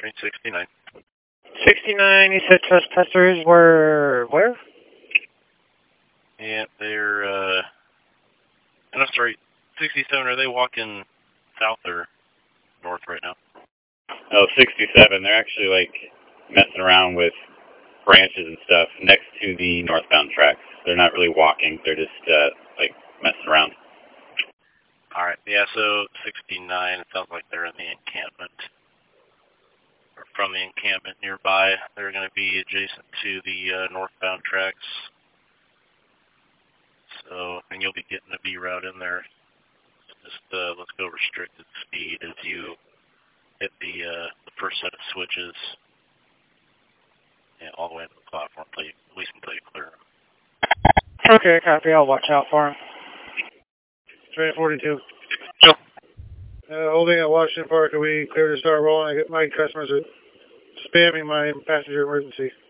train 69. 69, you said trespassers were where? Yeah, they're, and I'm sorry, 67, are they walking south or north right now? Oh, 67, they're actually, like, messing around with branches and stuff next to the northbound tracks. They're not really walking, they're just, like, messing around. Alright, yeah, so 69, it sounds like they're in the encampment. Or from the encampment nearby. They're going to be adjacent to the northbound tracks. So, and you'll be getting a B route in there. Just, let's go restricted speed as you hit the first set of switches. Yeah, all the way to the platform, at least until you clear them. Okay, copy. I'll watch out for him. Train 42. Go. Holding at Washington Park, are we clear to start rolling? My customers are spamming my passenger emergency.